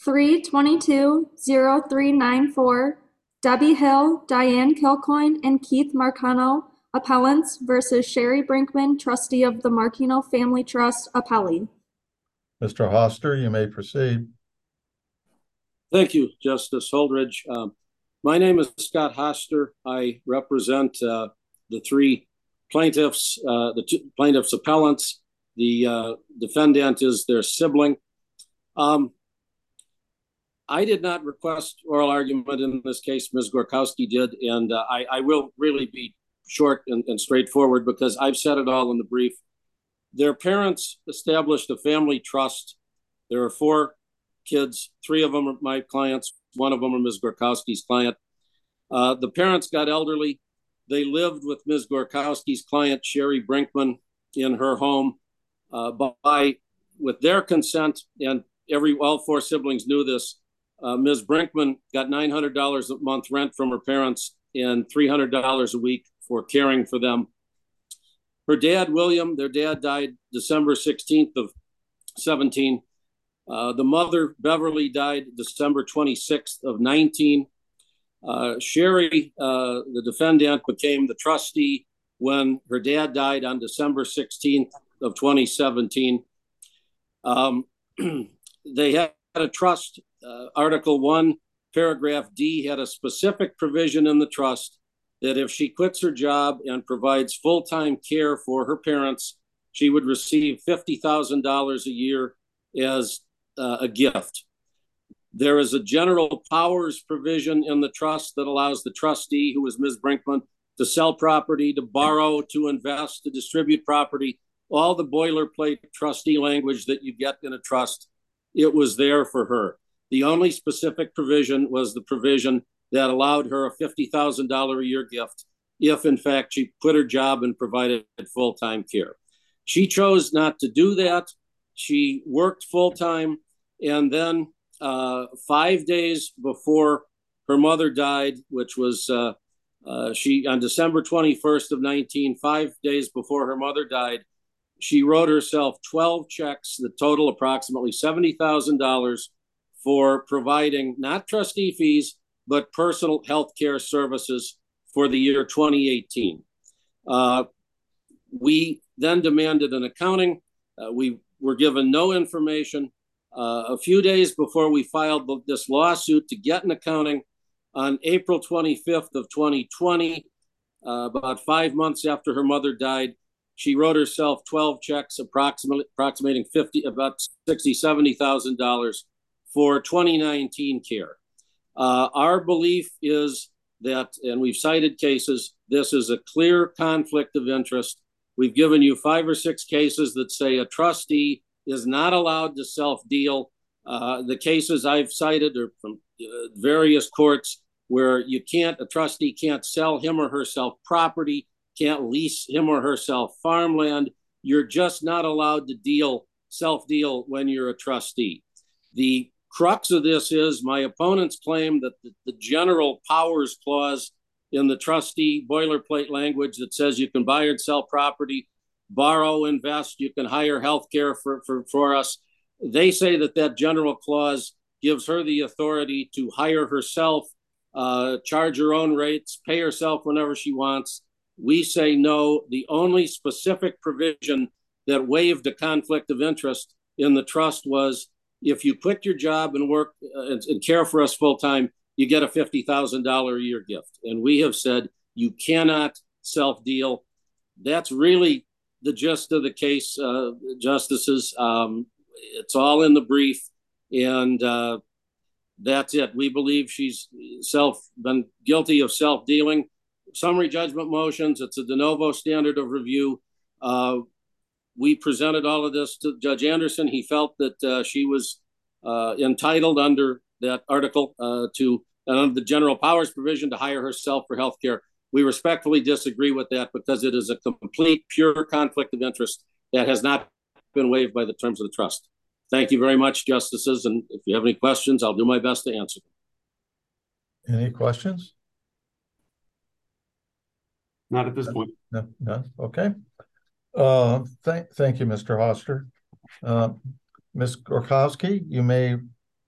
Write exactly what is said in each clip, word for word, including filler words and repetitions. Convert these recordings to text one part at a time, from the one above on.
three twenty-two zero three nine four, Debbie Hill, Diane Kilcoyne, and Keith Marcano, appellants versus Sherry Brinkman, trustee of the Marquino Family Trust, appellee. Mister Hoster, you may proceed. Thank you, Justice Holdridge. Um, my name is Scott Hoster. I represent uh, the three plaintiffs, uh, the two plaintiffs' appellants. The uh, defendant is their sibling. Um, I did not request oral argument in this case. Miz Gorkowski did, and uh, I, I will really be short and, and straightforward because I've said it all in the brief. Their parents established a family trust. There are four kids. Three of them are my clients. One of them are Miz Gorkowski's client. Uh, the parents got elderly. They lived with Miz Gorkowski's client, Sherry Brinkman, in her home uh, by, with their consent, and every all four siblings knew this. Uh, Miz Brinkman got nine hundred dollars a month rent from her parents and three hundred dollars a week for caring for them. Her dad, William, their dad died December sixteenth of seventeen. Uh, the mother, Beverly, died December twenty-sixth of nineteen. Uh, Sherry, uh, the defendant, became the trustee when her dad died on December sixteenth of twenty seventeen. Um, they had a trust. Uh, Article one, paragraph D had a specific provision in the trust that if she quits her job and provides full-time care for her parents, she would receive fifty thousand dollars a year as uh, a gift. There is a general powers provision in the trust that allows the trustee, who is Miz Brinkman, to sell property, to borrow, to invest, to distribute property, all the boilerplate trustee language that you get in a trust. It was there for her. The only specific provision was the provision that allowed her a fifty thousand dollars a year gift if, in fact, she quit her job and provided full-time care. She chose not to do that. She worked full-time, and then uh, five days before her mother died, which was uh, uh, she on December twenty-first of nineteen, five days before her mother died, she wrote herself twelve checks that total approximately seventy thousand dollars for providing not trustee fees, but personal health care services for the year twenty eighteen. Uh, we then demanded an accounting. Uh, we were given no information. Uh, a few days before we filed this lawsuit to get an accounting, on April twenty-fifth of twenty twenty, uh, about five months after her mother died, she wrote herself twelve checks approximately approximating fifty, about sixty, seventy thousand dollars for twenty nineteen care. Uh, our belief is that, and we've cited cases, this is a clear conflict of interest. We've given you five or six cases that say a trustee is not allowed to self-deal. Uh, the cases I've cited are from uh, various courts where you can't, a trustee can't sell him or herself property, can't lease him or herself farmland. You're just not allowed to deal, self-deal when you're a trustee. The crux of this is my opponents claim that the, the general powers clause in the trustee boilerplate language that says you can buy and sell property, borrow, invest, you can hire healthcare for, for, for us. They say that that general clause gives her the authority to hire herself, uh, charge her own rates, pay herself whenever she wants. We say no. The only specific provision that waived a conflict of interest in the trust was if you quit your job and work uh, and, and care for us full time, you get a fifty thousand dollars a year gift. And we have said you cannot self-deal. That's really the gist of the case, uh, justices. Um, it's all in the brief, and uh, that's it. We believe she's self been guilty of self-dealing. Summary judgment motions, it's a de novo standard of review. Uh, we presented all of this to Judge Anderson. He felt that uh, she was uh, entitled under that article uh, to, uh, under the general powers provision, to hire herself for health care. We respectfully disagree with that because it is a complete, pure conflict of interest that has not been waived by the terms of the trust. Thank you very much, justices. And if you have any questions, I'll do my best to answer them. Any questions? Not at this point. No, no. Okay. Uh, thank, thank you, Mister Hoster. Uh, Miz Gorkowski, you may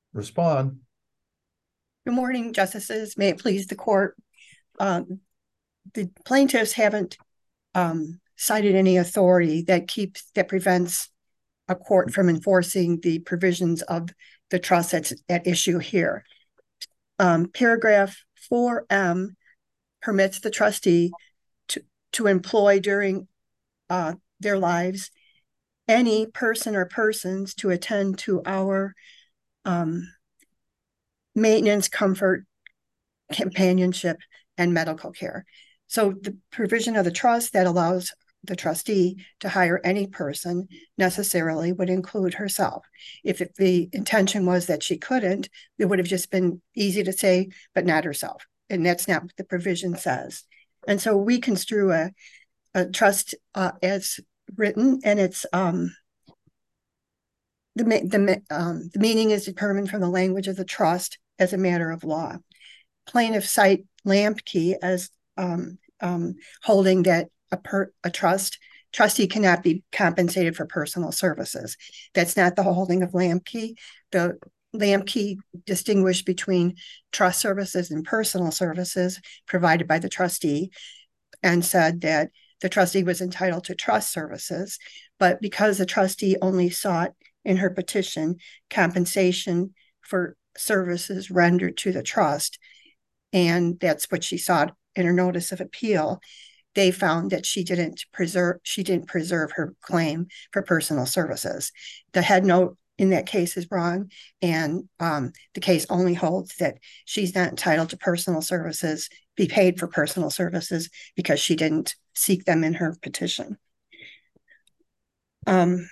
respond. Good morning, Justices. May it please the court. Um, the plaintiffs haven't um, cited any authority that keeps that prevents a court from enforcing the provisions of the trust that's at issue here. Um, paragraph four M permits the trustee to, to employ during uh, their lives any person or persons to attend to our um, maintenance, comfort, companionship, and medical care. So the provision of the trust that allows the trustee to hire any person necessarily would include herself. If it, the intention was that she couldn't, it would have just been easy to say, but not herself. And that's not what the provision says. And so we construe a, a trust uh, as written, and it's um, the, the, um, the meaning is determined from the language of the trust as a matter of law. Plaintiffs cite Lamke as um, um, holding that a, per, a trust trustee cannot be compensated for personal services. That's not the holding of Lamke. The Lamke distinguished between trust services and personal services provided by the trustee, and said that the trustee was entitled to trust services, but because the trustee only sought in her petition compensation for services rendered to the trust, and that's what she sought in her notice of appeal, they found that she didn't preserve she didn't preserve her claim for personal services. The head note in that case is wrong, and um, the case only holds that she's not entitled to personal services, be paid for personal services, because she didn't seek them in her petition. Um,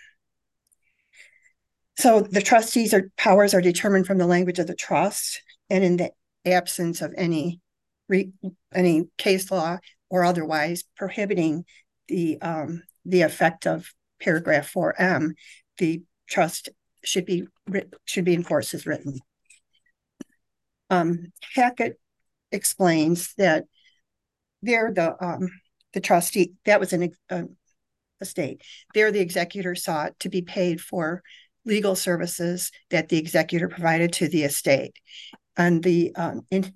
so the trustees' are, powers are determined from the language of the trust, and in the absence of any re, any case law or otherwise prohibiting the um, the effect of paragraph four M, the trust should be should be enforced as written. Um, Hackett explains that they're the um, the trustee, that was an uh, estate. There, the executor sought to be paid for legal services that the executor provided to the estate. And the um, in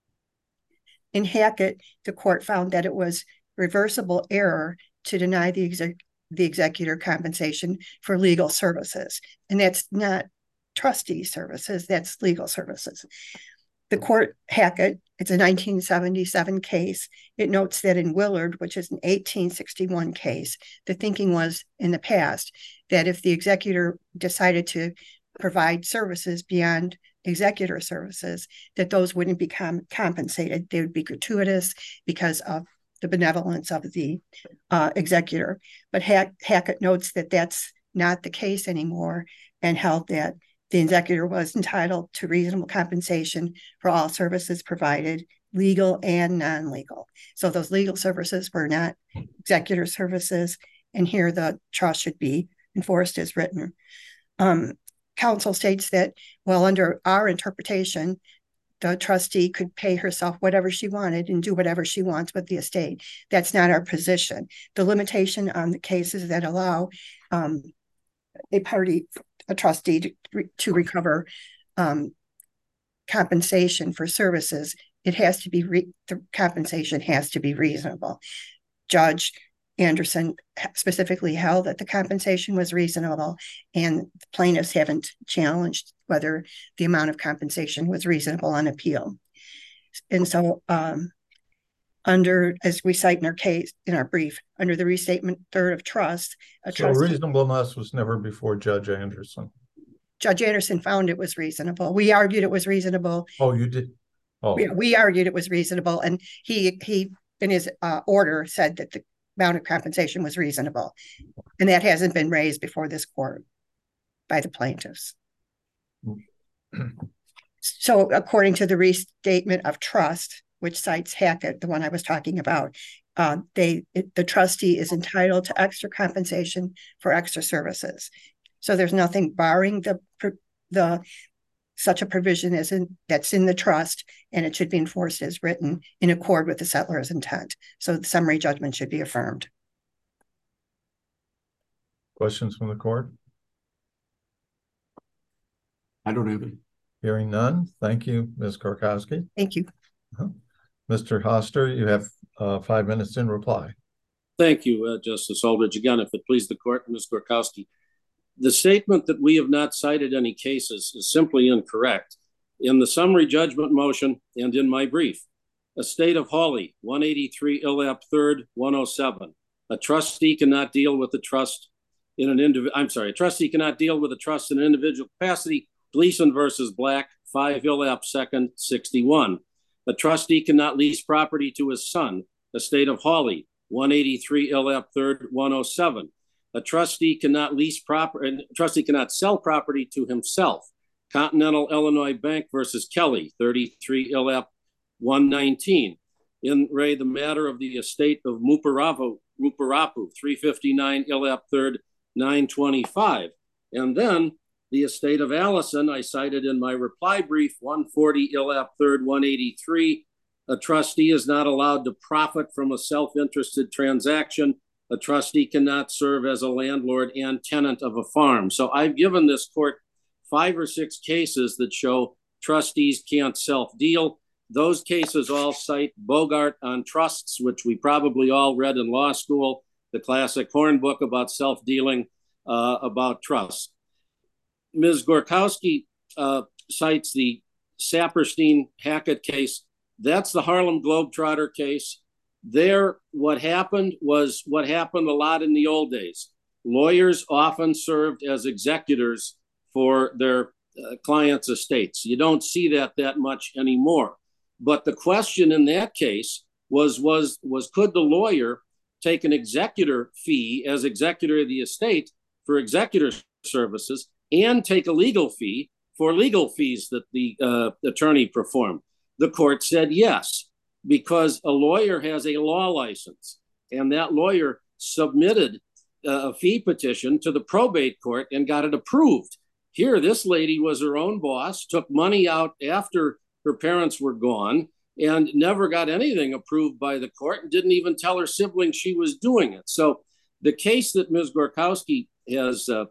in Hackett, the court found that it was reversible error to deny the exec the executor compensation for legal services, and that's not trustee services; that's legal services. The court, Hackett, it's a nineteen seventy-seven case. It notes that in Willard, which is an eighteen sixty-one case, the thinking was in the past that if the executor decided to provide services beyond executor services, that those wouldn't be com compensated. They would be gratuitous because of the benevolence of the uh, executor. But Hack Hackett notes that that's not the case anymore, and held that the executor was entitled to reasonable compensation for all services provided, legal and non-legal. So those legal services were not executor services, and here the trust should be enforced as written. Um, counsel states that, well, under our interpretation, the trustee could pay herself whatever she wanted and do whatever she wants with the estate. That's not our position. The limitation on the cases that allow um, a party, a trustee to, to recover um, compensation for services, it has to be, re the compensation has to be reasonable. Judge Anderson specifically held that the compensation was reasonable, and the plaintiffs haven't challenged whether the amount of compensation was reasonable on appeal. And so um, under, as we cite in our case, in our brief, under the restatement third of trust, a So trustee, reasonableness was never before Judge Anderson. Judge Anderson found it was reasonable. We argued it was reasonable. Oh, you did? Oh, We, we argued it was reasonable, and he, he in his uh, order said that the amount of compensation was reasonable. And that hasn't been raised before this court by the plaintiffs. So according to the restatement of trust, which cites Hackett, the one I was talking about, uh, they it, the trustee is entitled to extra compensation for extra services. So there's nothing barring the the such a provision as in that's in the trust, and it should be enforced as written in accord with the settler's intent. So the summary judgment should be affirmed. questions from the court? I don't have any. Hearing none. Thank you, Miz Gorkowski. Thank you. Mister Hoster, you have uh, five minutes in reply. Thank you, uh, Justice Holdridge. Again, if it please the court, Miz Gorkowski, the statement that we have not cited any cases is simply incorrect. In the summary judgment motion and in my brief, Estate of Hawley, one eighty-three Illap third, one oh seven. A trustee cannot deal with the trust in an individual. I'm sorry, a trustee cannot deal with a trust in an individual capacity. Gleason versus Black, five Illap second, sixty-one. A trustee cannot lease property to his son. Estate of Hawley, one eighty-three Illap third, one oh seven. A trustee cannot lease property. Trustee cannot sell property to himself. Continental Illinois Bank versus Kelly, thirty-three Illap one nineteen. In Ray, the matter of the estate of Muparapu, Muparapu, three fifty-nine Illap third, nine twenty-five. And then the estate of Allison, I cited in my reply brief, one forty Illap third, one eighty-three. A trustee is not allowed to profit from a self-interested transaction. A trustee cannot serve as a landlord and tenant of a farm. So I've given this court five or six cases that show trustees can't self-deal. Those cases all cite Bogart on trusts, which we probably all read in law school, the classic Horn book about self-dealing, uh, about trusts. Miz Gorkowski uh, cites the Saperstein-Hackett case. That's the Harlem Globetrotter case. There, what happened was what happened a lot in the old days. Lawyers often served as executors for their uh, clients' estates. You don't see that that much anymore. But the question in that case was, was, was could the lawyer take an executor fee as executor of the estate for executor services and take a legal fee for legal fees that the uh, attorney performed? The court said yes, because a lawyer has a law license, and that lawyer submitted a fee petition to the probate court and got it approved. Here, this lady was her own boss, took money out after her parents were gone, and never got anything approved by the court, and didn't even tell her siblings she was doing it. So the case that Miz Gorkowski has uh,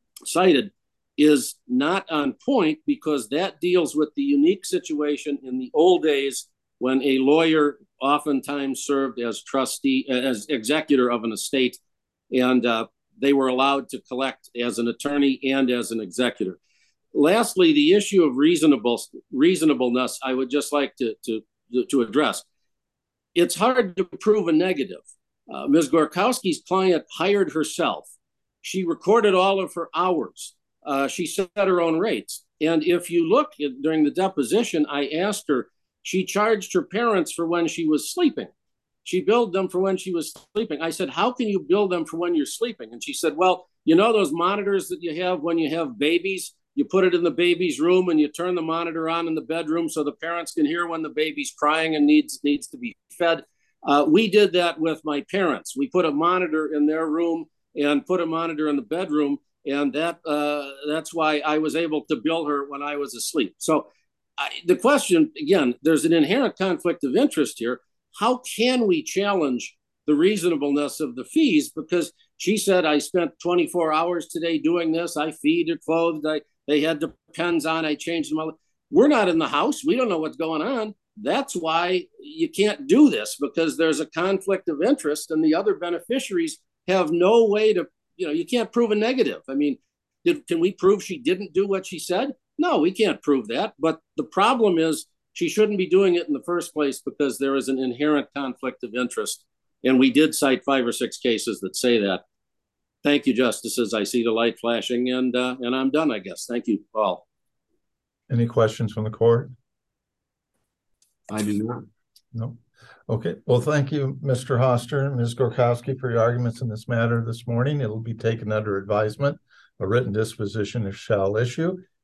cited is not on point, because that deals with the unique situation in the old days when a lawyer oftentimes served as trustee, as executor of an estate, and uh, they were allowed to collect as an attorney and as an executor. Lastly, the issue of reasonable reasonableness, I would just like to, to, to address. It's hard to prove a negative. Uh, Miz Gorkowski's client hired herself. She recorded all of her hours. Uh, she set her own rates. And if you look at, during the deposition, I asked her, she charged her parents for when she was sleeping. She billed them for when she was sleeping. I said, how can you bill them for when you're sleeping? And she said, well, you know those monitors that you have when you have babies? You put it in the baby's room and you turn the monitor on in the bedroom so the parents can hear when the baby's crying and needs, needs to be fed. Uh, we did that with my parents. We put a monitor in their room and put a monitor in the bedroom. And that uh, that's why I was able to bill her when I was asleep. So I, the question, again, there's an inherent conflict of interest here. How can we challenge the reasonableness of the fees? Because she said, I spent twenty-four hours today doing this. I feed, clothed, I, they had Depends on, I changed them all. We're not in the house. We don't know what's going on. That's why you can't do this, because there's a conflict of interest and the other beneficiaries have no way to, you know, you can't prove a negative. I mean, did, can we prove she didn't do what she said? No, we can't prove that. But the problem is she shouldn't be doing it in the first place, because there is an inherent conflict of interest. And we did cite five or six cases that say that. Thank you, Justices. I see the light flashing, and uh, and I'm done, I guess. Thank you all. Any questions from the court? I do not. No. Okay. Well, thank you, Mister Hoster and Miz Gorkowski, for your arguments in this matter this morning. It'll be taken under advisement. A written disposition shall issue.